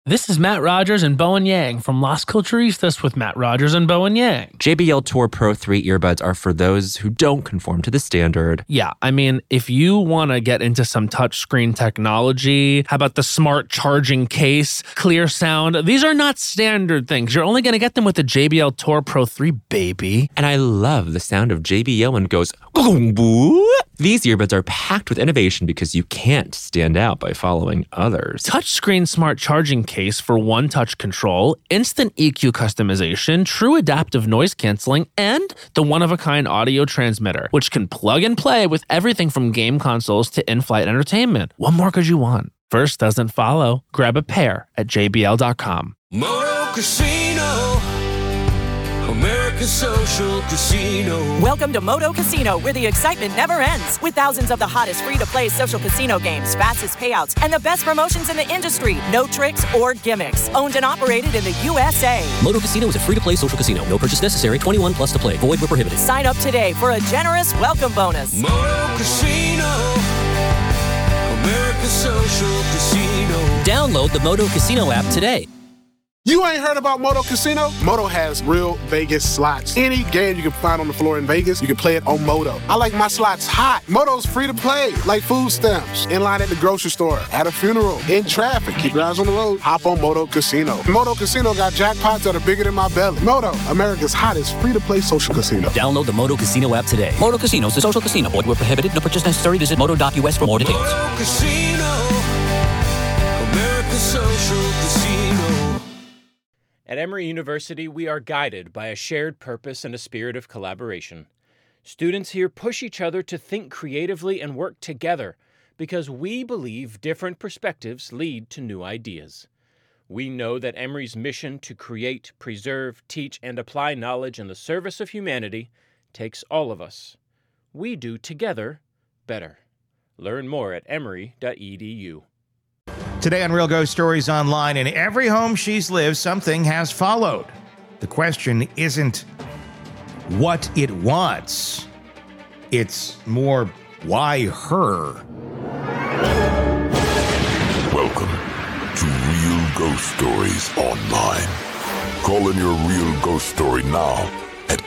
This is Matt Rogers and Bowen Yang from Las Culturistas with Matt Rogers and Bowen Yang. JBL Tour Pro 3 earbuds are for those who don't conform to the standard. Yeah, I mean, if you want to get into some touchscreen technology, how about the smart charging case, clear sound? These are not standard things. You're only going to get them with the JBL Tour Pro 3, baby. And I love the sound of JBL when it goes, "Gong-boo." These earbuds are packed with innovation because you can't stand out by following others. Touchscreen smart charging case for one-touch control, instant EQ customization, true adaptive noise canceling, and the one-of-a-kind audio transmitter, which can plug and play with everything from game consoles to in-flight entertainment. What more could you want? First doesn't follow. Grab a pair at jbl.com. Moto Casino, America's social casino. Welcome to Moto Casino, where the excitement never ends. With thousands of the hottest free-to-play social casino games, fastest payouts, and the best promotions in the industry. No tricks or gimmicks. Owned and operated in the USA. Moto Casino is a free-to-play social casino. No purchase necessary. 21 plus to play. Void where prohibited. Sign up today for a generous welcome bonus. Moto Casino, America's social casino. Download the Moto Casino app today. You ain't heard about Moto Casino? Moto has real Vegas slots. Any game you can find on the floor in Vegas, you can play it on Moto. I like my slots hot. Moto's free to play, like food stamps, in line at the grocery store, at a funeral, in traffic. Keep your eyes on the road. Hop on Moto Casino. Moto Casino got jackpots that are bigger than my belly. Moto, America's hottest free-to-play social casino. Download the Moto Casino app today. Moto Casino is a social casino. Void where prohibited. No purchase necessary. Visit moto.us for more details. Moto Casino, America's social casino. At Emory University, we are guided by a shared purpose and a spirit of collaboration. Students here push each other to think creatively and work together because we believe different perspectives lead to new ideas. We know that Emory's mission to create, preserve, teach, and apply knowledge in the service of humanity takes all of us. We do together better. Learn more at emory.edu. Today on Real Ghost Stories Online, in every home she's lived, something has followed. The question isn't what it wants. It's more, why her? Welcome to Real Ghost Stories Online. Call in your real ghost story now at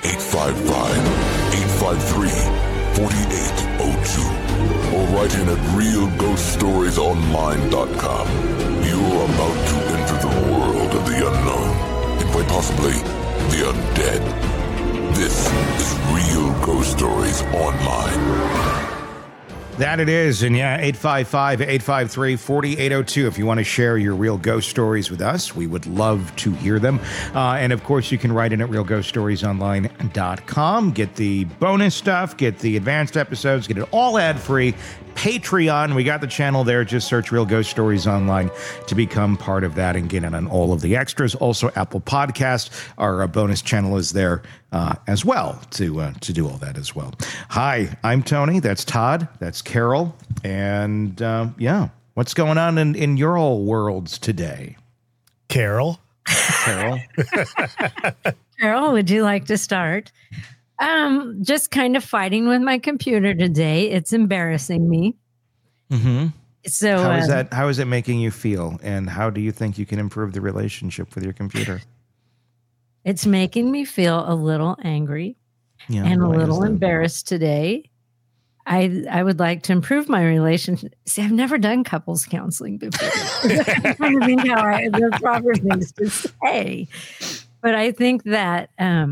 855-853-4802. Or write in at realghoststoriesonline.com. You're about to enter the world of the unknown, and quite possibly the undead. This is Real Ghost Stories Online. That it is, and yeah, 855-853-4802. If you want to share your real ghost stories with us, we would love to hear them. And of course, you can write in at realghoststoriesonline.com. Get the bonus stuff, get the advanced episodes, get it all ad-free. Patreon, we got the channel there. Just search Real Ghost Stories Online to become part of that and get in on all of the extras. Also, Apple Podcast, our bonus channel is there as well to do all that as well. Hi, I'm Tony. That's Todd. That's Carol. And yeah, what's going on in your all worlds today? Carol. Carol, would you like to start? Just kind of fighting with my computer today. It's embarrassing me. Mm-hmm. So how is it making you feel? And how do you think you can improve the relationship with your computer? It's making me feel a little angry and a little embarrassed today. I would like to improve my relationship. See, I've never done couples counseling before. I'm trying to think how the proper things to say. But I think that,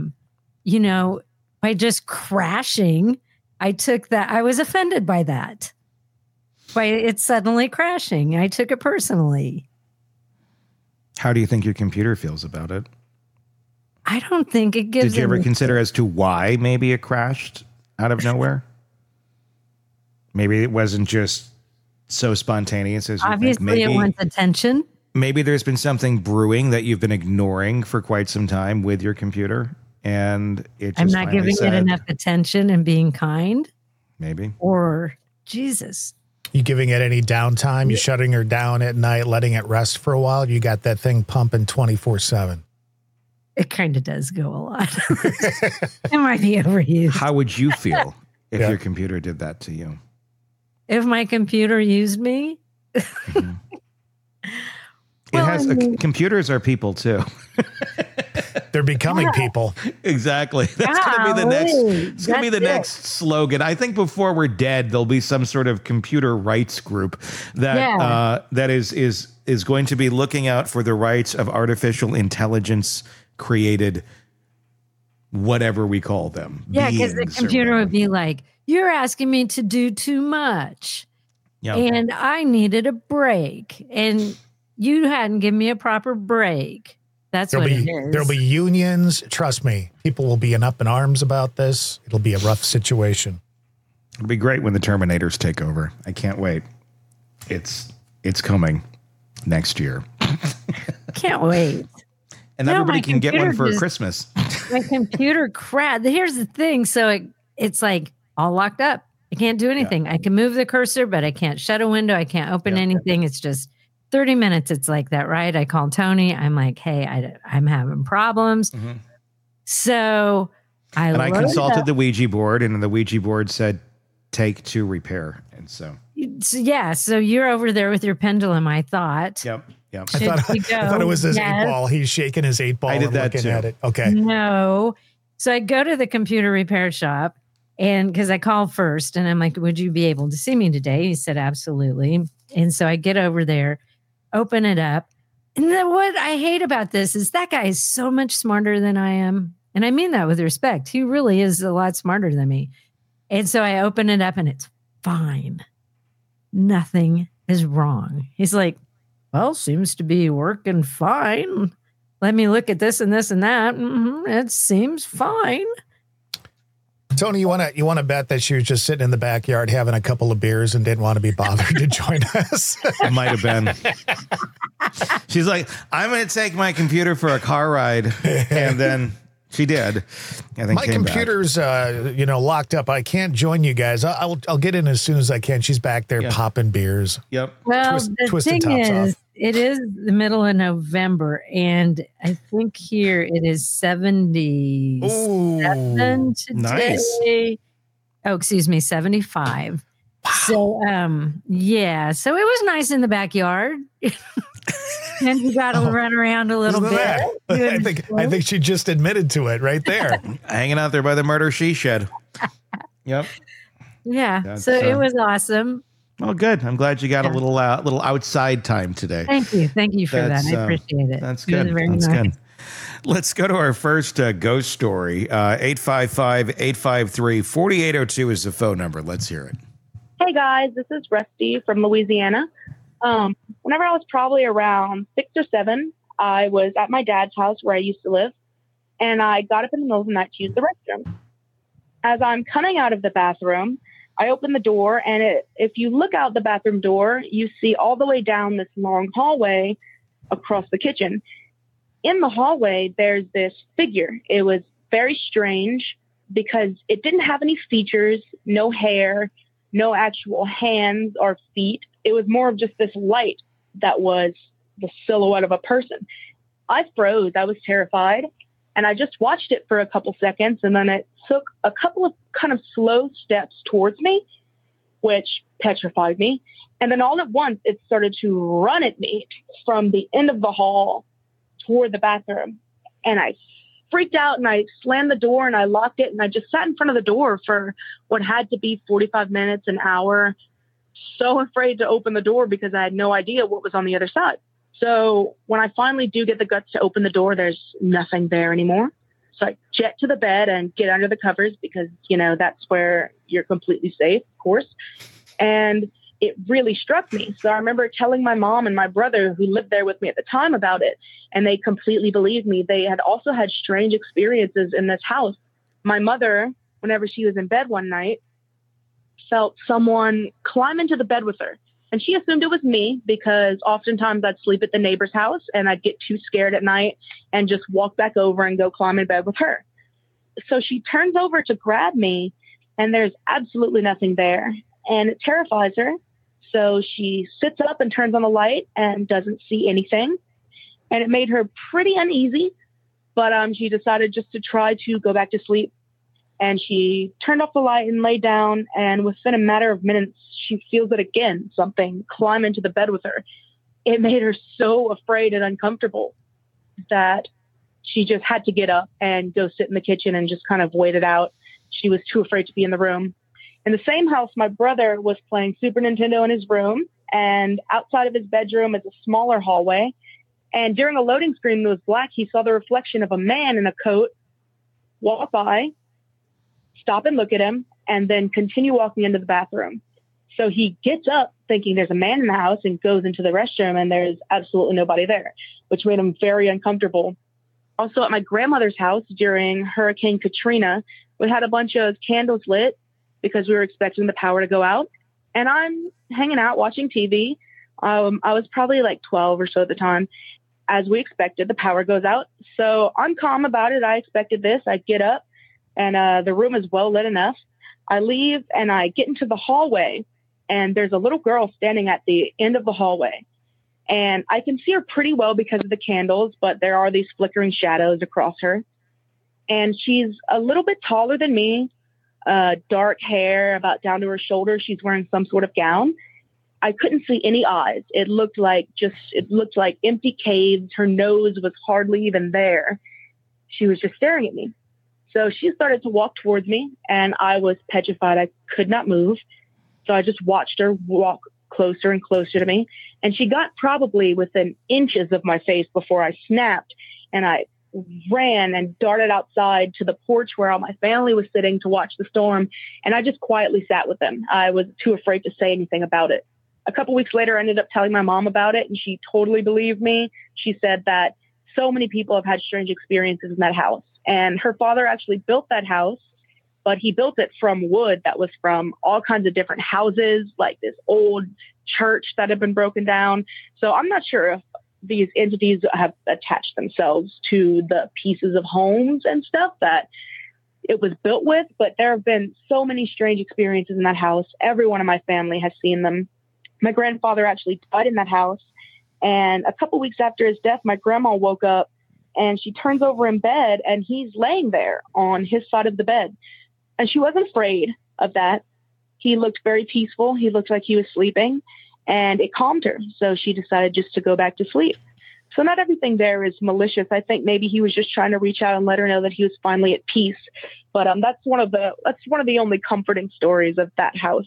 by just crashing, I was offended by that. By it suddenly crashing. I took it personally. How do you think your computer feels about it? I don't think it gives. Did you ever consider as to why maybe it crashed out of nowhere? Maybe it wasn't just so spontaneous as you obviously think. Maybe it wants attention. Maybe there's been something brewing that you've been ignoring for quite some time with your computer. And it just I'm not giving it enough attention and being kind. Maybe. Or Jesus. You giving it any downtime? You shutting her down at night, letting it rest for a while? You got that thing pumping 24/7. It kind of does go a lot. It might be overused. How would you feel if your computer did that to you? If my computer used me? Computers are people too. They're becoming people. Exactly. That's going to be the next. It's going to be the next slogan. I think before we're dead, there'll be some sort of computer rights group that that is going to be looking out for the rights of artificial intelligence created, whatever we call them. Yeah, because the computer would be like, "You're asking me to do too much, and I needed a break, and you hadn't given me a proper break." That's what it is. There'll be unions. Trust me, people will be up in arms about this. It'll be a rough situation. It'll be great when the Terminators take over. I can't wait. It's coming next year. Can't wait. And everybody can get one for Christmas. My computer crashed. Here's the thing. So it's like all locked up. I can't do anything. I can move the cursor, but I can't shut a window. I can't open anything. It's just 30 minutes. It's like that, right? I call Tony. I'm like, hey, I'm having problems. Mm-hmm. So I consulted the Ouija board, and the Ouija board said, take to repair. And so you're over there with your pendulum, I thought. Yep. I thought it was his 8-ball. He's shaking his 8-ball and looking at it. Okay. No. So I go to the computer repair shop, and because I called first, and I'm like, would you be able to see me today? He said, absolutely. And so I get over there, open it up. And then what I hate about this is that guy is so much smarter than I am. And I mean that with respect. He really is a lot smarter than me. And so I open it up and it's fine. Nothing is wrong. He's like, well, seems to be working fine. Let me look at this and this and that. It seems fine. Tony, you want to bet that she was just sitting in the backyard having a couple of beers and didn't want to be bothered to join us? It might have been. She's like, I'm going to take my computer for a car ride, and then she did. And then my computer's locked up. I can't join you guys. I'll get in as soon as I can. She's back there popping beers. Yep. Well, the thing is, it is the middle of November, and I think here it is 77 today. Nice. Oh, excuse me, 75. Wow. So, so it was nice in the backyard. And you got to run around a little bit. I think she just admitted to it right there. Hanging out there by the murder she shed. Yep. Yeah. So it was awesome. Well, good. I'm glad you got a little outside time today. Thank you for that. I appreciate it. That's good. That's good. Let's go to our first ghost story. 855-853-4802 is the phone number. Let's hear it. Hey guys, this is Rusty from Louisiana. Whenever I was probably around 6 or 7, I was at my dad's house where I used to live, and I got up in the middle of the night to use the restroom. As I'm coming out of the bathroom, I open the door, and if you look out the bathroom door, you see all the way down this long hallway across the kitchen. In the hallway, there's this figure. It was very strange because it didn't have any features, no hair, no actual hands or feet. It was more of just this light that was the silhouette of a person. I froze. I was terrified. And I just watched it for a couple seconds. And then it took a couple of kind of slow steps towards me, which petrified me. And then all at once, it started to run at me from the end of the hall toward the bathroom. And I freaked out and I slammed the door and I locked it. And I just sat in front of the door for what had to be 45 minutes, an hour. So afraid to open the door because I had no idea what was on the other side. So when I finally do get the guts to open the door, there's nothing there anymore. So I jet to the bed and get under the covers because, that's where you're completely safe, of course. And it really struck me. So I remember telling my mom and my brother who lived there with me at the time about it, and they completely believed me. They had also had strange experiences in this house. My mother, whenever she was in bed one night, felt someone climb into the bed with her. And she assumed it was me because oftentimes I'd sleep at the neighbor's house and I'd get too scared at night and just walk back over and go climb in bed with her. So she turns over to grab me and there's absolutely nothing there. And it terrifies her. So she sits up and turns on the light and doesn't see anything. And it made her pretty uneasy, but she decided just to try to go back to sleep. And she turned off the light and lay down. And within a matter of minutes, she feels it again, something climb into the bed with her. it made her so afraid and uncomfortable that she just had to get up and go sit in the kitchen and just kind of wait it out. She was too afraid to be in the room. In the same house, my brother was playing Super Nintendo in his room, and outside of his bedroom is a smaller hallway. And during a loading screen that was black, he saw the reflection of a man in a coat walk by, stop and look at him, and then continue walking into the bathroom. So he gets up thinking there's a man in the house and goes into the restroom, and there's absolutely nobody there, which made him very uncomfortable. Also, at my grandmother's house during Hurricane Katrina, we had a bunch of candles lit because we were expecting the power to go out. And I'm hanging out watching TV. I was probably like 12 or so at the time. As we expected, the power goes out. So I'm calm about it. I expected this. I get up, and the room is well lit enough. I leave, and I get into the hallway, and there's a little girl standing at the end of the hallway. And I can see her pretty well because of the candles, but there are these flickering shadows across her. And she's a little bit taller than me, dark hair about down to her shoulders. She's wearing some sort of gown. I couldn't see any eyes. It looked like empty caves. Her nose was hardly even there. She was just staring at me. So she started to walk towards me, and I was petrified. I could not move. So I just watched her walk closer and closer to me. And she got probably within inches of my face before I snapped. And I ran and darted outside to the porch where all my family was sitting to watch the storm. And I just quietly sat with them. I was too afraid to say anything about it. A couple weeks later, I ended up telling my mom about it, and she totally believed me. She said that so many people have had strange experiences in that house. And her father actually built that house, but he built it from wood that was from all kinds of different houses, like this old church that had been broken down. So I'm not sure if these entities have attached themselves to the pieces of homes and stuff that it was built with, but there have been so many strange experiences in that house. Everyone in my family has seen them. My grandfather actually died in that house. And a couple weeks after his death, my grandma woke up and she turns over in bed and he's laying there on his side of the bed. And she wasn't afraid of that. He looked very peaceful. He looked like he was sleeping, and it calmed her. So she decided just to go back to sleep. So not everything there is malicious. I think maybe he was just trying to reach out and let her know that he was finally at peace. But that's one of the only comforting stories of that house.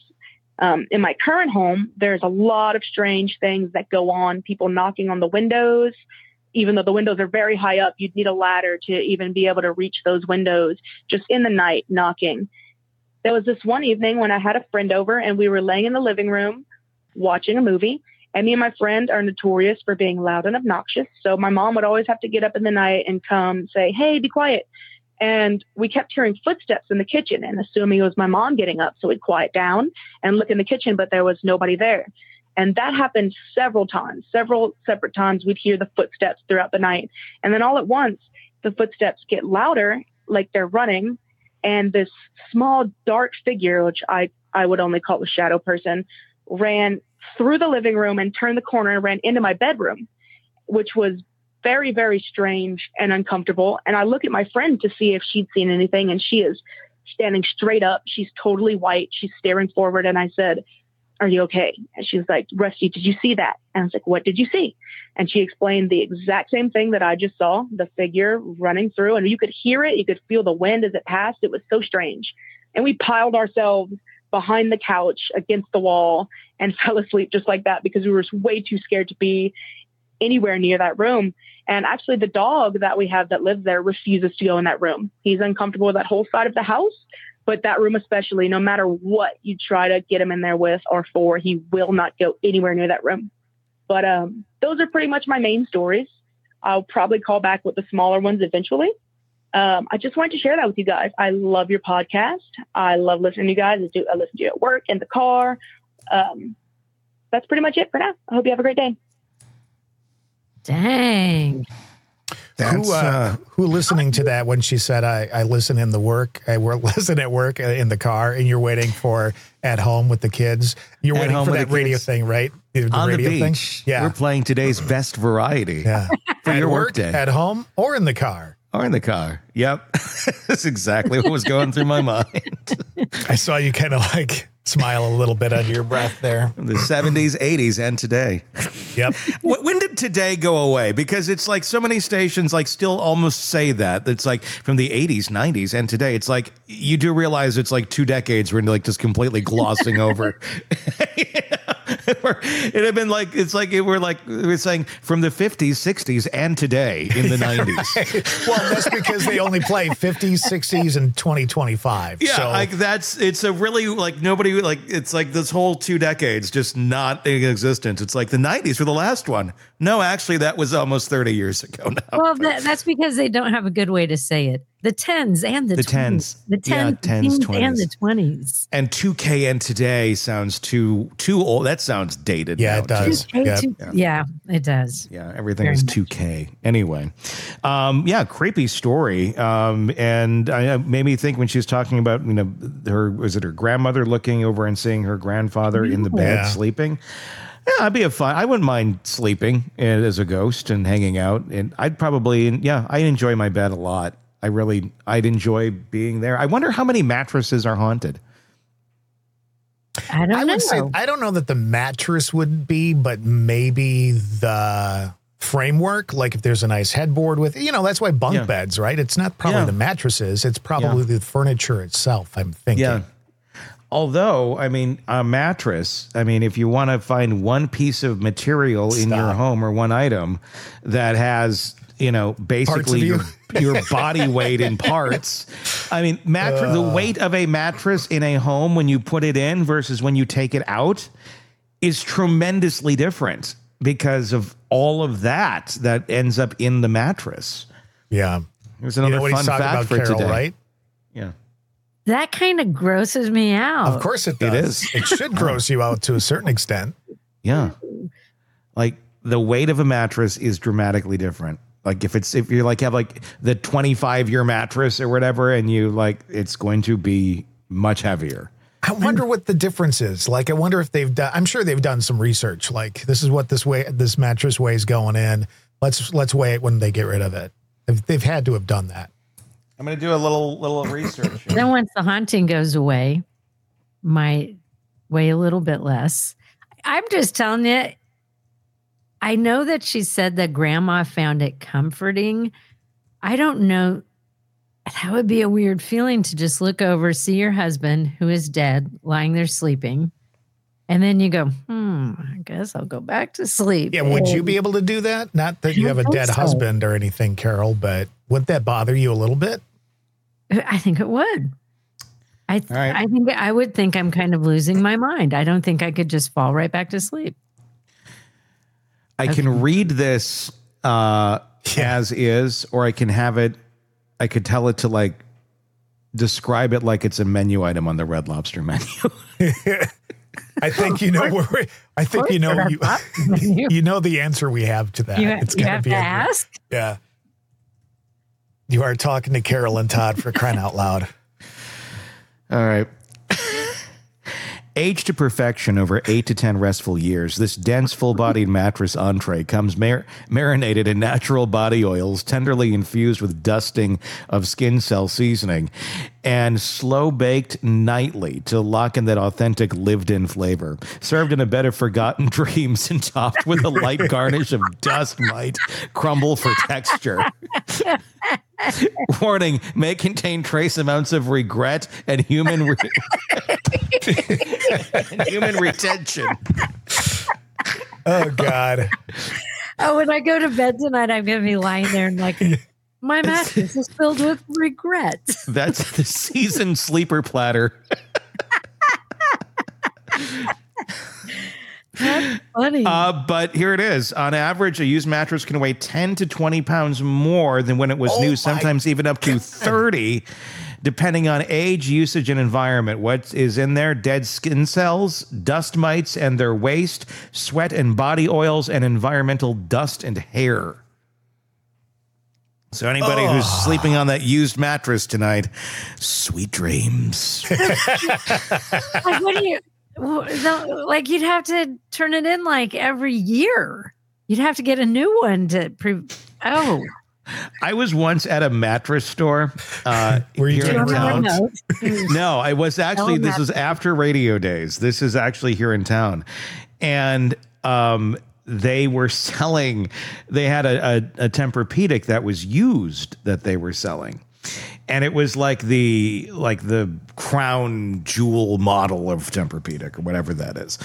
In my current home, there's a lot of strange things that go on. People knocking on the windows. Even though the windows are very high up, you'd need a ladder to even be able to reach those windows, just in the night knocking. There was this one evening when I had a friend over and we were laying in the living room watching a movie. And me and my friend are notorious for being loud and obnoxious. So my mom would always have to get up in the night and come say, "Hey, be quiet." And we kept hearing footsteps in the kitchen and assuming it was my mom getting up. So we'd quiet down and look in the kitchen, but there was nobody there. And that happened several separate times. We'd hear the footsteps throughout the night. And then all at once, the footsteps get louder, like they're running. And this small, dark figure, which I would only call a shadow person, ran through the living room and turned the corner and ran into my bedroom, which was very, very strange and uncomfortable. And I look at my friend to see if she'd seen anything. And she is standing straight up. She's totally white. She's staring forward. And I said, "Are you okay?" And she was like, "Rusty, did you see that?" And I was like, "What did you see?" And she explained the exact same thing that I just saw, the figure running through, and you could hear it. You could feel the wind as it passed. It was so strange. And we piled ourselves behind the couch against the wall and fell asleep just like that because we were way too scared to be anywhere near that room. And actually the dog that we have that lives there refuses to go in that room. He's uncomfortable with that whole side of the house. But that room especially, no matter what you try to get him in there with or for, he will not go anywhere near that room. But those are pretty much my main stories. I'll probably call back with the smaller ones eventually. I just wanted to share that with you guys. I love your podcast. I love listening to you guys. I listen to you at work, in the car. That's pretty much it for now. I hope you have a great day. Dang. Who listening to that when she said, I listen in the work, I listen at work in the car, and you're waiting for at home with the kids. You're waiting for that radio thing, right? On the beach. Yeah. We're playing today's best variety. Yeah. For your work day. At home or in the car. Or in the car. Yep. That's exactly what was going through my mind. I saw you kind of like Smile a little bit under your breath there. The 70s, 80s, and today. Yep. When did today go away? Because it's like so many stations like still almost say that. It's like from the 80s, 90s, and today. It's like you do realize it's like 2 decades we're like just completely glossing over. It had been like we're saying from the 50s, 60s, and today in the 90s. Well, that's because they only play 50s, 60s, and 2025. Yeah, so. like it's a really like nobody like it's like this whole 2 decades just not in existence. It's like the 90s were the last one. No, actually, that was almost 30 years ago now. Well, that's because they don't have a good way to say it. The 10s and the 20s. The 10s, 20s. And the 20s. And 2K and today sounds too old. That sounds dated. Yeah, now, it does. Yeah, it does. Yeah, everything is 2K. Anyway, creepy story. And I made me think when she was talking about, her grandmother looking over and seeing her grandfather in the bed sleeping. Yeah, I'd be I wouldn't mind sleeping as a ghost and hanging out. And I'd enjoy my bed a lot. I'd enjoy being there. I wonder how many mattresses are haunted. I don't know. I don't know that the mattress would be, but maybe the framework. Like if there's a nice headboard with, that's why bunk beds, right? It's not probably the mattresses. It's probably the furniture itself, I'm thinking. Yeah. Although, a mattress, if you want to find one piece of material in your home or one item that has, basically your body weight in parts. The weight of a mattress in a home when you put it in versus when you take it out is tremendously different because of all of that ends up in the mattress. Yeah. There's another fun fact for Carol, today. Right? Yeah. That kind of grosses me out. Of course it does. It is. It should gross you out to a certain extent. Yeah. Like the weight of a mattress is dramatically different. Like if you have like the 25-year mattress or whatever, and it's going to be much heavier. I wonder what the difference is. Like, I wonder if I'm sure they've done some research. Like this is what this mattress weighs going in. Let's weigh it when they get rid of it. They've had to have done that. I'm going to do a little research. Then once the haunting goes away, might weigh a little bit less. I'm just telling you, I know that she said that grandma found it comforting. I don't know. That would be a weird feeling to just look over, see your husband who is dead, lying there sleeping. And then you go, I guess I'll go back to sleep. Yeah, would you be able to do that? Not that you have a dead husband or anything, Carol, but wouldn't that bother you a little bit? I think it would. I think I would think I'm kind of losing my mind. I don't think I could just fall right back to sleep. I can read this as is, or I can have it. I could tell it to describe it like it's a menu item on the Red Lobster menu. I think you know where. I think you know you know the answer we have to that. It's going to be ask. Yeah, you are talking to Carol and Todd for crying out loud. All right. Aged to perfection over 8 to 10 restful years, this dense, full-bodied mattress entree comes marinated in natural body oils, tenderly infused with dusting of skin cell seasoning, and slow-baked nightly to lock in that authentic lived-in flavor. Served in a bed of forgotten dreams and topped with a light garnish of dust might crumble for texture. Warning, may contain trace amounts of regret and human retention. Oh, God. Oh, when I go to bed tonight, I'm going to be lying there and my mattress is filled with regret. That's the seasoned sleeper platter. That's funny. But here it is. On average, a used mattress can weigh 10 to 20 pounds more than when it was new, sometimes even up to 30, depending on age, usage, and environment. What is in there? Dead skin cells, dust mites and their waste, sweat and body oils, and environmental dust and hair. So anybody who's sleeping on that used mattress tonight, sweet dreams. What do you... you'd have to turn it in every year. You'd have to get a new one to prove. Oh, I was once at a mattress store Were you here in town. No. No, I was actually, this was after radio days. This is actually here in town. And they were selling, they had a Tempur-Pedic that was used that they were selling. And it was like the crown jewel model of Tempur-Pedic or whatever that is.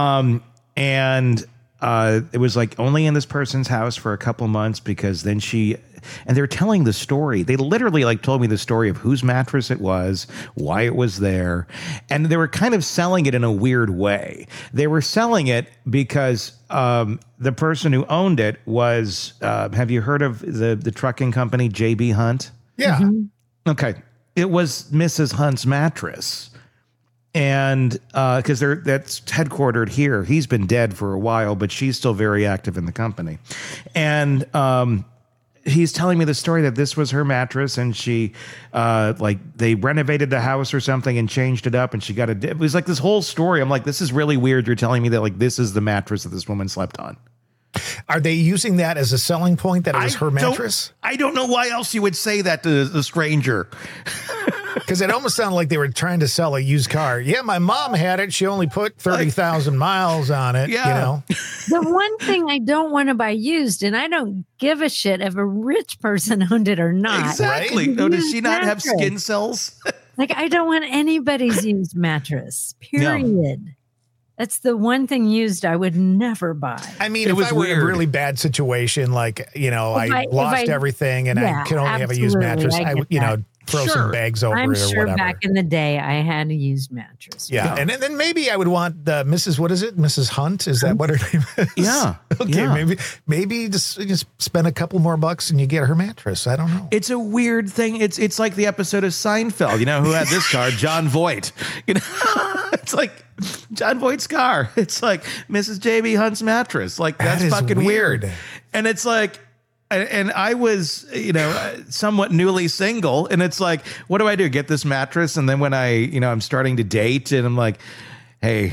And it was like only in this person's house for a couple months because then and they're telling the story. They literally like told me the story of whose mattress it was, why it was there. And they were kind of selling it in a weird way. They were selling it because the person who owned it was, have you heard of the trucking company, JB Hunt? Yeah. Mm-hmm. Okay. It was Mrs. Hunt's mattress. And because that's headquartered here. He's been dead for a while, but she's still very active in the company. And he's telling me the story that this was her mattress, and she they renovated the house or something and changed it up, and she got it was like this whole story. I'm like, this is really weird. You're telling me that like this is the mattress that this woman slept on. Are they using that as a selling point that it was her mattress? I don't know why else you would say that to a stranger. Because it almost sounded like they were trying to sell a used car. Yeah, my mom had it. She only put 30,000 miles on it. Yeah. You know? The one thing I don't want to buy used, and I don't give a shit if a rich person owned it or not. Exactly. Right? No, does she not have Mattress. skin cells? Like, I don't want anybody's used mattress, period. No. That's the one thing used I would never buy. I mean, if I were in a really bad situation, like, I lost everything and I could only have a used mattress, I would, throw some bags over it or whatever. I'm sure back in the day I had a used mattress. Yeah. And then maybe I would want the Mrs. What is it? Mrs. Hunt? Is that what her name is? Yeah. Okay. Yeah. Maybe just spend a couple more bucks and you get her mattress. I don't know. It's a weird thing. It's like the episode of Seinfeld, who had this car? John Voight. It's like John Voight's car. It's like Mrs. JB Hunt's mattress. Like that's fucking weird. And it's like, and I was, somewhat newly single, and it's like, what do I do? Get this mattress, and then when I'm starting to date, and I'm like, hey,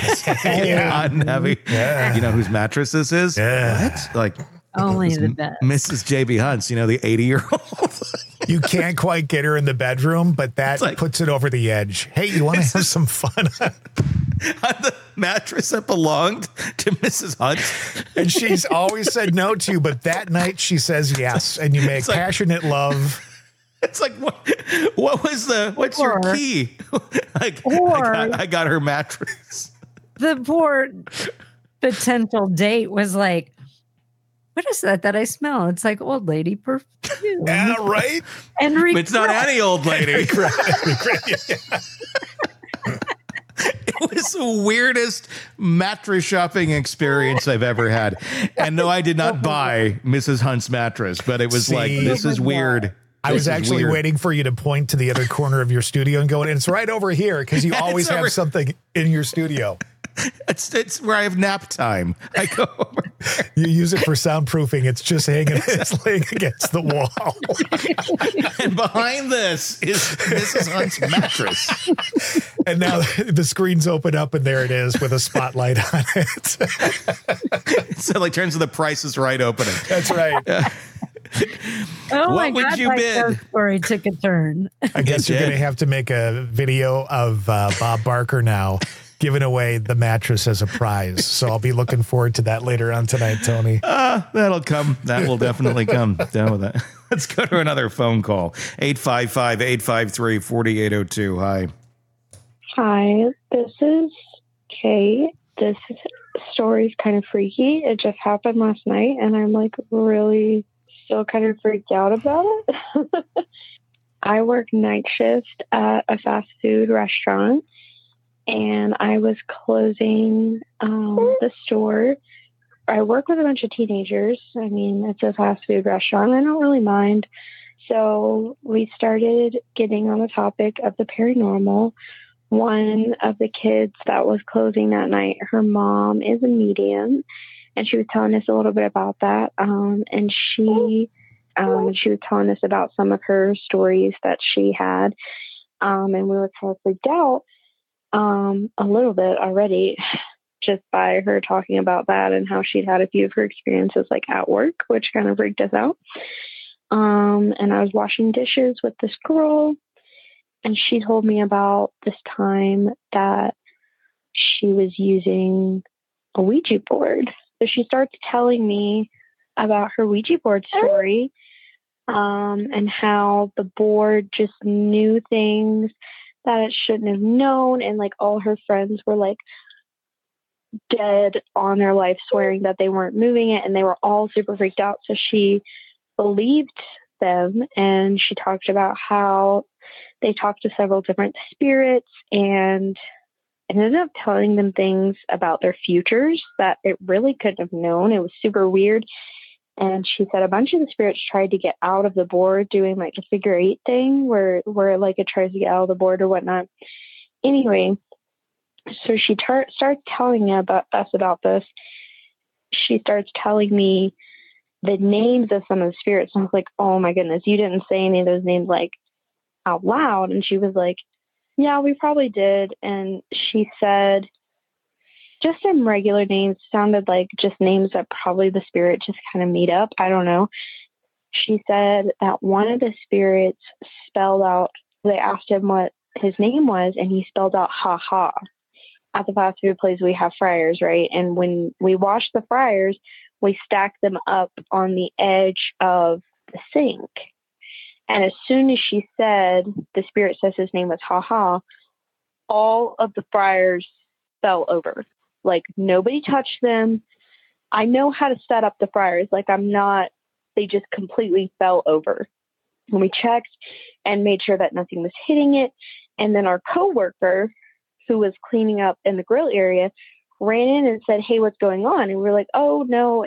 hot and heavy. Yeah. You know whose mattress this is? Yeah. What? Like only the best. Mrs. JB Hunt's, the 80-year-old. You can't quite get her in the bedroom, but that puts it over the edge. Hey, you want to have some fun? On the mattress that belonged to Mrs. Hunt. And she's always said no to, but that night she says yes. And you make passionate love. It's like, what's your key? I got her mattress. The poor potential date was like, what is that I smell? It's like old lady perfume. Yeah, right? And it's not any old lady. It was the weirdest mattress shopping experience I've ever had. And no, I did not buy Mrs. Hunt's mattress, but it was this is weird. I was actually waiting for you to point to the other corner of your studio and go, and it's right over here because you always have something in your studio. It's where I have nap time. I go over there. You use it for soundproofing. It's just hanging. It's laying against the wall. And behind this is Mrs. Hunt's mattress. And now the screen's open up, and there it is with a spotlight on it. So like turns to the Price is Right opening. That's right. Oh what would you bid? Story took a turn. I guess you're going to have to make a video of Bob Barker now giving away the mattress as a prize. So I'll be looking forward to that later on tonight, Tony. That'll come. That will definitely come. Down with that. Let's go to another phone call. 855-853-4802. Hi. Hi, this is Kay. This story's kind of freaky. It just happened last night, and I'm like really still kind of freaked out about it. I work night shift at a fast food restaurant, and I was closing the store. I work with a bunch of teenagers. I mean, it's a fast food restaurant. I don't really mind. So we started getting on the topic of the paranormal. One of the kids that was closing that night, her mom is a medium, and she was telling us a little bit about that. And she was telling us about some of her stories that she had. And we were kind of freaked out a little bit already just by her talking about that and how she'd had a few of her experiences like at work, which kind of freaked us out. And I was washing dishes with this girl, and she told me about this time that she was using a Ouija board. So she starts telling me about her Ouija board story, and how the board just knew things that it shouldn't have known. And like all her friends were like dead on their life, swearing that they weren't moving it, and they were all super freaked out. So she believed them, and she talked about how they talked to several different spirits and ended up telling them things about their futures that it really couldn't have known. It was super weird. And she said a bunch of the spirits tried to get out of the board doing like a figure 8 thing where like it tries to get out of the board or whatnot. Anyway, so she starts telling me about this. She starts telling me the names of some of the spirits. And I was like, oh my goodness, you didn't say any of those names like out loud. And she was like, yeah, we probably did. And she said just some regular names, sounded like just names that probably the spirit just kind of made up. I don't know. She said that one of the spirits spelled out, they asked him what his name was, and he spelled out ha ha. At the fast food place, we have fryers, right? And when we wash the fryers, we stack them up on the edge of the sink. And as soon as she said, the spirit says his name was Ha Ha, all of the fryers fell over. Like nobody touched them. I know how to set up the fryers. Like they just completely fell over. And we checked and made sure that nothing was hitting it. And then our coworker, who was cleaning up in the grill area, ran in and said, hey, what's going on? And we were like, oh no,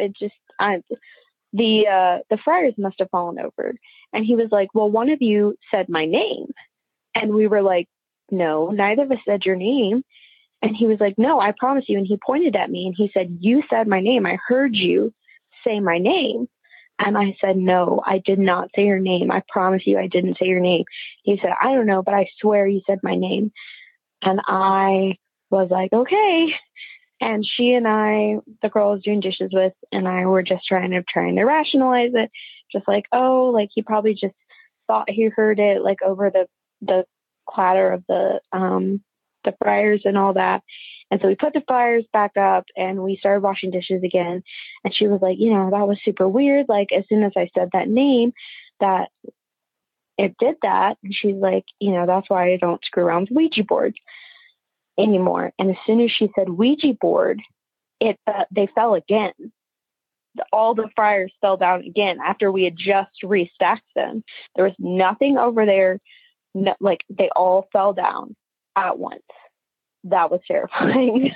the fryers must have fallen over. And he was like, well, one of you said my name. And we were like, no, neither of us said your name. And he was like, no, I promise you. And he pointed at me and he said, you said my name. I heard you say my name. And I said, no, I did not say your name. I promise you I didn't say your name. He said, I don't know, but I swear you said my name. And I was like, okay. And she and I, the girl I was doing dishes with, and I were just trying to rationalize it. Just like, oh, like he probably just thought he heard it like over the clatter of the fryers and all that. And so we put the fryers back up and we started washing dishes again. And she was like, that was super weird. Like as soon as I said that name, that it did that. And she's like, that's why I don't screw around with Ouija boards anymore. And as soon as she said Ouija board, they fell again. All the fryers fell down again after we had just restacked them. There was nothing over there. No, like they all fell down at once. That was terrifying.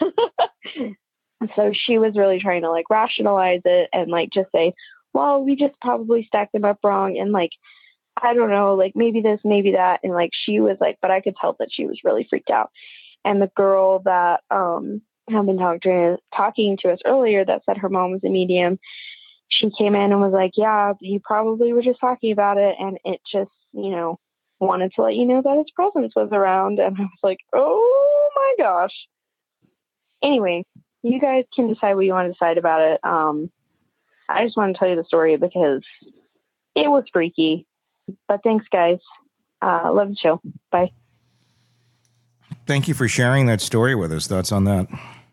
So she was really trying to like rationalize it and like just say, well, we just probably stacked them up wrong. And like, I don't know, like maybe this, maybe that. And like, she was like, but I could tell that she was really freaked out. And the girl that had been talking to us earlier that said her mom was a medium, she came in and was like, yeah, you probably were just talking about it. And it just, wanted to let you know that his presence was around. And I was like, oh my gosh. Anyway, you guys can decide what you want to decide about it. I just want to tell you the story because it was freaky. But thanks, guys. Love the show. Bye. Thank you for sharing that story with us. Thoughts on that?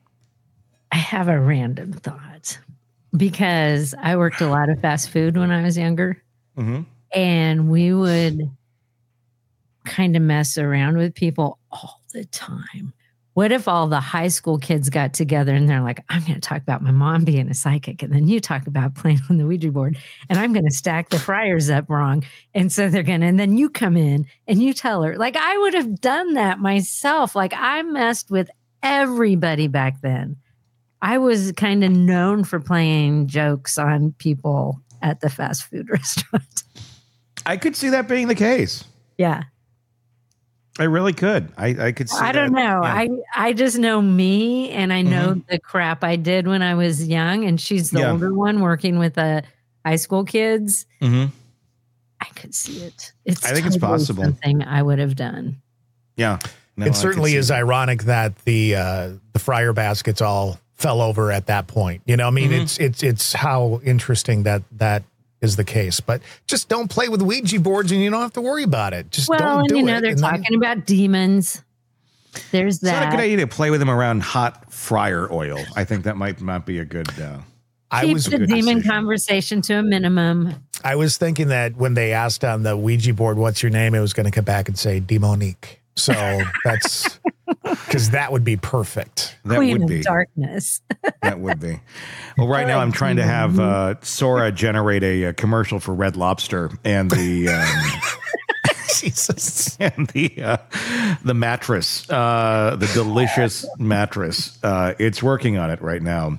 I have a random thought because I worked a lot of fast food when I was younger. Mm-hmm. And we would kind of mess around with people all the time. What if all the high school kids got together and they're like, I'm going to talk about my mom being a psychic. And then you talk about playing on the Ouija board and I'm going to stack the fryers up wrong. And so and then you come in and you tell her, like, I would have done that myself. Like I messed with everybody back then. I was kind of known for playing jokes on people at the fast food restaurant. I could see that being the case. Yeah. I really could. I could see I don't know. Yeah. I just know me and I know the crap I did when I was young. And she's the older one working with the high school kids. Mm-hmm. I could see it. I think it's possible. Something I would have done. Yeah. No, it certainly is ironic that the fryer baskets all fell over at that point. I mean, it's how interesting that is the case. But just don't play with Ouija boards and you don't have to worry about it. Just don't do it. They're talking about demons. There's that. It's not a good idea to play with them around hot fryer oil. I think that might not be a good. Keep the demon conversation to a minimum. I was thinking that when they asked on the Ouija board, "What's your name?" it was going to come back and say Demonique. So that's because that would be perfect. That Queen would be of darkness. That would be. Well, right now I'm trying to have Sora generate a commercial for Red Lobster and the. Jesus. And the mattress, the delicious mattress. It's working on it right now.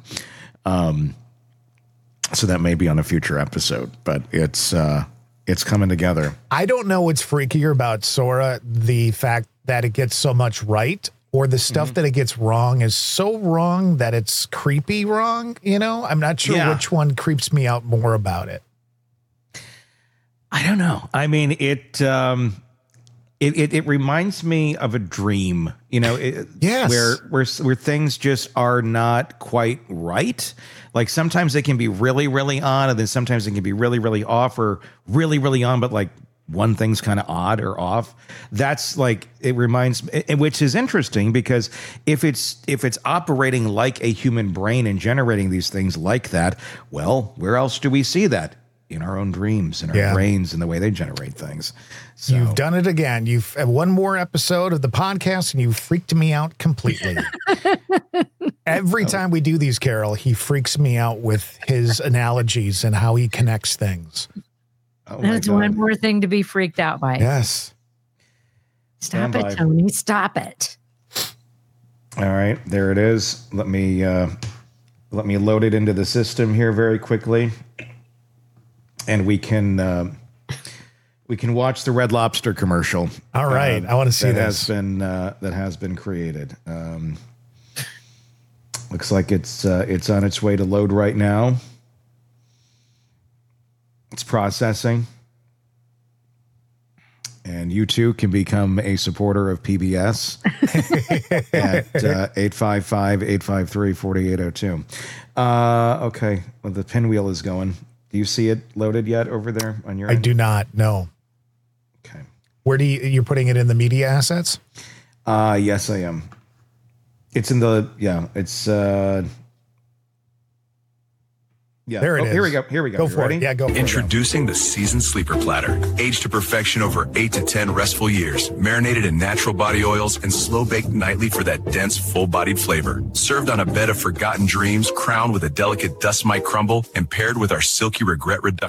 So that may be on a future episode, but it's coming together. I don't know what's freakier about Sora, the fact that it gets so much right, or the stuff that it gets wrong is so wrong that it's creepy wrong. You know, I'm not sure which one creeps me out more about it. I don't know. I mean, it reminds me of a dream, you know, where things just are not quite right. Like sometimes they can be really, really on, and then sometimes they can be really, really off, or really, really on, but like one thing's kind of odd or off. That's like, it reminds me, which is interesting because if it's operating like a human brain and generating these things like that, well, where else do we see that? In our own dreams, in our brains, and the way they generate things. So. You've done it again. You've had one more episode of the podcast, and you freaked me out completely. Every time we do these, Carol, he freaks me out with his analogies and how he connects things. That's one more thing to be freaked out by. Yes. Stop it, Tony. Stop it. All right, there it is. Let me load it into the system here very quickly. And we can watch the Red Lobster commercial. All right, I want to see this. That has been created. Looks like it's on its way to load right now. It's processing, and you too can become a supporter of PBS at 855-853-4802. Okay, well, the pinwheel is going. Do you see it loaded yet over there on your end? I do not, no. Okay. Where you're putting it in the media assets? Yes, I am. It's in the, there it is. Here we go. Go for it. Yeah, go for it. Introducing the Seasoned Sleeper Platter. Aged to perfection over 8 to 10 restful years. Marinated in natural body oils and slow baked nightly for that dense, full-bodied flavor. Served on a bed of forgotten dreams, crowned with a delicate dust mite crumble, and paired with our silky regret reduction.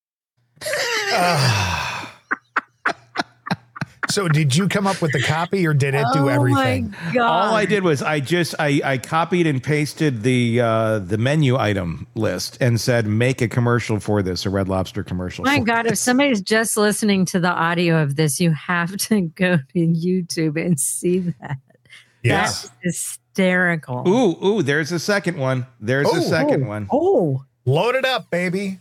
So did you come up with the copy, or did it do everything? My God. All I did was I copied and pasted the menu item list and said, make a commercial for this, a Red Lobster commercial. My God, if somebody's just listening to the audio of this, you have to go to YouTube and see that. Yes. That's hysterical. Ooh, there's a second one. There's a second one. Oh, load it up, baby.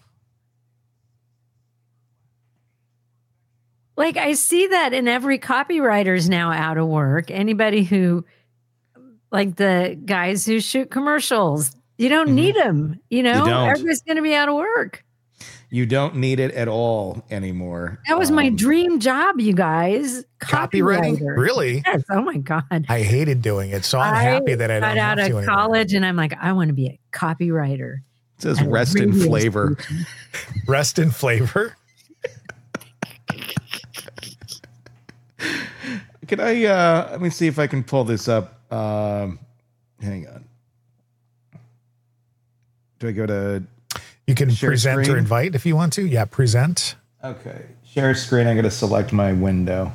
Like, I see that in every copywriter's now out of work. Anybody who, like the guys who shoot commercials, you don't need them. You know, everybody's going to be out of work. You don't need it at all anymore. That was my dream job, you guys. Copywriting? Really? Yes. Oh my God. I hated doing it. So I'm happy that I don't have to got out of college and I'm like, I want to be a copywriter. It says rest in flavor. Rest in flavor? Can I, let me see if I can pull this up. Hang on. Do I go to... You can share present screen? or invite if you want to. Yeah, present. Okay. Share screen. I'm going to select my window.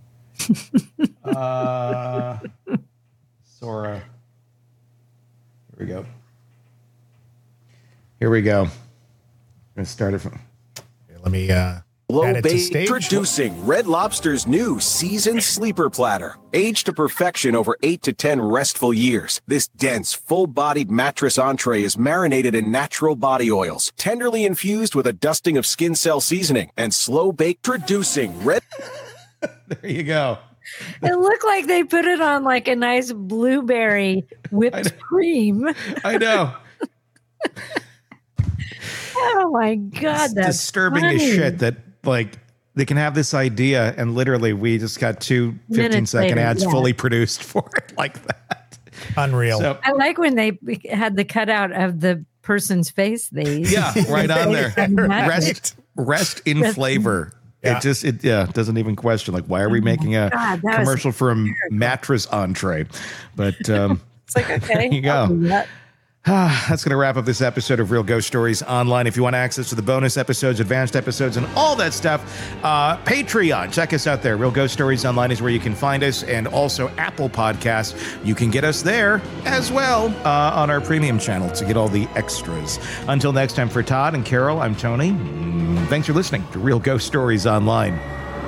Sora. Here we go. I'm going to start it from... Let me... Low Bay introducing Red Lobster's new Seasoned Sleeper Platter. Aged to perfection over 8 to 10 restful years. This dense, full-bodied mattress entree is marinated in natural body oils, tenderly infused with a dusting of skin cell seasoning, and slow-baked. Introducing Red... There you go. It looked like they put it on like a nice blueberry whipped cream. I know. Oh my God, that's disturbing funny. as shit that like they can have this idea and literally we just got 2 15-second ads fully produced for it like that. Unreal. So, I like when they had the cutout of the person's face. Right on there. Rest in flavor. Yeah. It doesn't even question like why are we making a commercial for a mattress entree? But it's like, okay, there you go. That's going to wrap up this episode of Real Ghost Stories Online. If you want access to the bonus episodes, advanced episodes, and all that stuff, Patreon. Check us out there. Real Ghost Stories Online is where you can find us, and also Apple Podcasts. You can get us there as well on our premium channel to get all the extras. Until next time, for Todd and Carol, I'm Tony. Thanks for listening to Real Ghost Stories Online.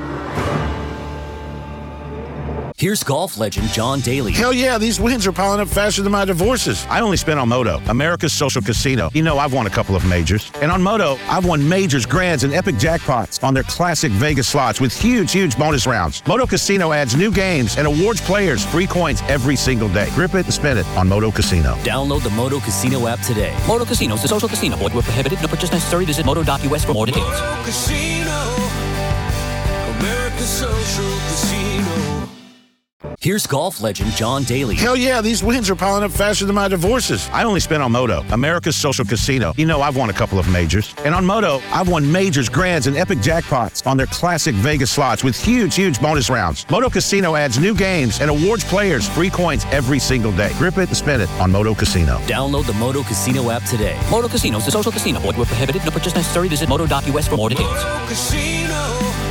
Here's golf legend John Daly. Hell yeah, these wins are piling up faster than my divorces. I only spent on Moto, America's social casino. You know, I've won a couple of majors. And on Moto, I've won majors, grands, and epic jackpots on their classic Vegas slots with huge bonus rounds. Moto Casino adds new games and awards players free coins every single day. Grip it and spin it on Moto Casino. Download the Moto Casino app today. Moto Casino is a social casino. Void where prohibited. No purchase necessary. Visit moto.us for more details. Moto Casino, America's social casino. Here's golf legend John Daly. Hell yeah, these wins are piling up faster than my divorces. I only spent on Moto, America's social casino. You know, I've won a couple of majors. And on Moto, I've won majors, grands, and epic jackpots on their classic Vegas slots with huge bonus rounds. Moto Casino adds new games and awards players free coins every single day. Grip it and spin it on Moto Casino. Download the Moto Casino app today. Moto Casino is a social casino. Void where prohibited. No purchase necessary. Visit moto.us for more details. Moto Casino,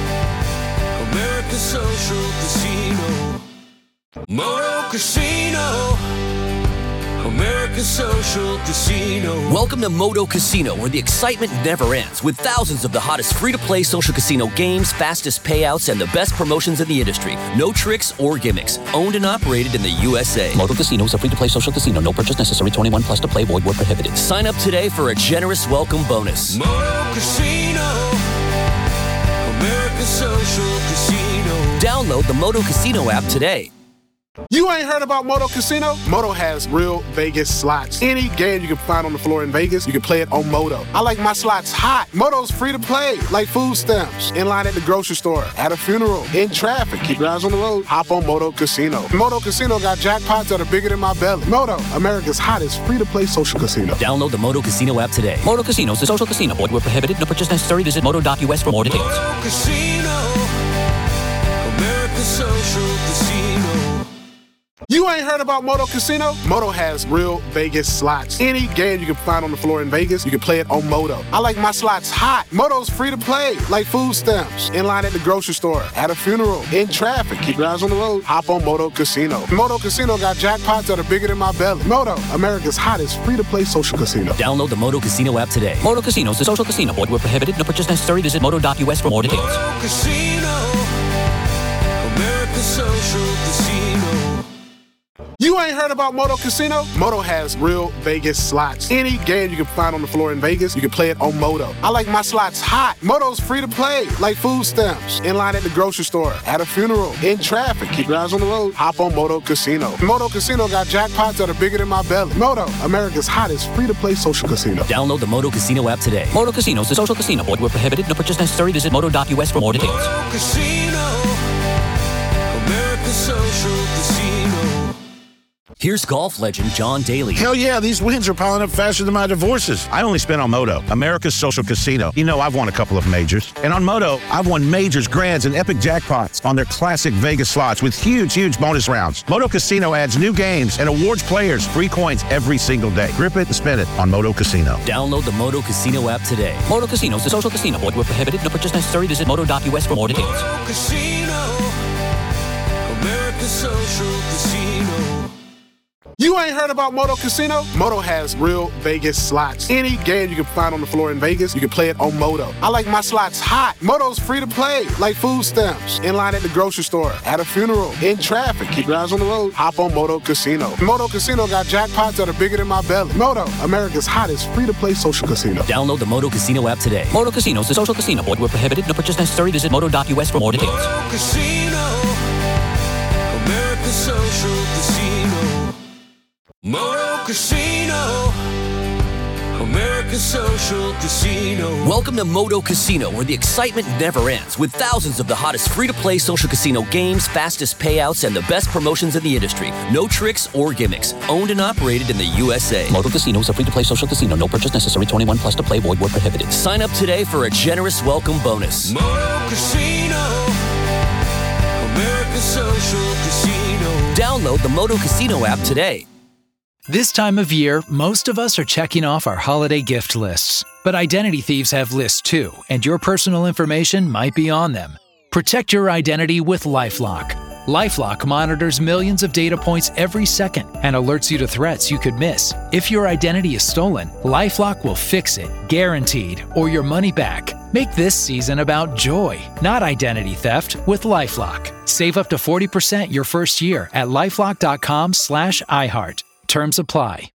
America's social casino. Moto Casino, America's social casino. Welcome to Moto Casino, where the excitement never ends, with thousands of the hottest free-to-play social casino games, fastest payouts, and the best promotions in the industry. No tricks or gimmicks. Owned and operated in the USA. Moto Casino is a free-to-play social casino. No purchase necessary. 21 plus to play. Void where prohibited. Sign up today for a generous welcome bonus. Moto Casino, America's social casino. Download the Moto Casino app today. You ain't heard about Moto Casino? Moto has real Vegas slots. Any game you can find on the floor in Vegas, you can play it on Moto. I like my slots hot. Moto's free to play, like food stamps. In line at the grocery store, at a funeral, in traffic. Keep your eyes on the road. Hop on Moto Casino. Moto Casino got jackpots that are bigger than my belly. Moto, America's hottest free-to-play social casino. Download the Moto Casino app today. Moto Casino is a social casino. Void where prohibited. No purchase necessary. Visit moto.us for more details. Moto Casino, America's social casino. You ain't heard about Moto Casino? Moto has real Vegas slots. Any game you can find on the floor in Vegas, you can play it on Moto. I like my slots hot. Moto's free to play, like food stamps. In line at the grocery store, at a funeral, in traffic. Keep your eyes on the road. Hop on Moto Casino. Moto Casino got jackpots that are bigger than my belly. Moto, America's hottest free-to-play social casino. Download the Moto Casino app today. Moto Casino is a social casino. Void where prohibited. No purchase necessary. Visit moto.us for more details. Moto Casino, America's social casino. You ain't heard about Moto Casino? Moto has real Vegas slots. Any game you can find on the floor in Vegas, you can play it on Moto. I like my slots hot. Moto's free to play, like food stamps. In line at the grocery store, at a funeral, in traffic. Keep your eyes on the road. Hop on Moto Casino. Moto Casino got jackpots that are bigger than my belly. Moto, America's hottest free-to-play social casino. Download the Moto Casino app today. Moto Casino is a social casino. Void where prohibited. No purchase necessary. Visit moto.us for more details. Moto Casino, America's social casino. Here's golf legend John Daly. Hell yeah, these wins are piling up faster than my divorces. I only spent on Moto, America's social casino. You know, I've won a couple of majors. And on Moto, I've won majors, grands, and epic jackpots on their classic Vegas slots with huge bonus rounds. Moto Casino adds new games and awards players free coins every single day. Grip it and spin it on Moto Casino. Download the Moto Casino app today. Moto Casino is a social casino. Void where prohibited. No purchase necessary. Visit moto.us for more details. Moto Casino, America's social casino. You ain't heard about Moto Casino? Moto has real Vegas slots. Any game you can find on the floor in Vegas, you can play it on Moto. I like my slots hot. Moto's free to play, like food stamps. In line at the grocery store, at a funeral, in traffic. Keep your eyes on the road. Hop on Moto Casino. Moto Casino got jackpots that are bigger than my belly. Moto, America's hottest free-to-play social casino. Download the Moto Casino app today. Moto Casino is a social casino. Void where prohibited. No purchase necessary. Visit moto.us for more details. Moto Casino, America's social casino. Moto Casino, America's Social Casino. Welcome to Moto Casino, where the excitement never ends, with thousands of the hottest free-to-play social casino games, fastest payouts, and the best promotions in the industry. No tricks or gimmicks. Owned and operated in the USA. Moto Casino is a free-to-play social casino. No purchase necessary. 21 plus to play. Void where prohibited. Sign up today for a generous welcome bonus. Moto Casino. America's Social Casino. Download the Moto Casino app today. This time of year, most of us are checking off our holiday gift lists. But identity thieves have lists too, and your personal information might be on them. Protect your identity with LifeLock. LifeLock monitors millions of data points every second and alerts you to threats you could miss. If your identity is stolen, LifeLock will fix it, guaranteed, or your money back. Make this season about joy, not identity theft, with LifeLock. Save up to 40% your first year at LifeLock.com/iHeart. Terms apply.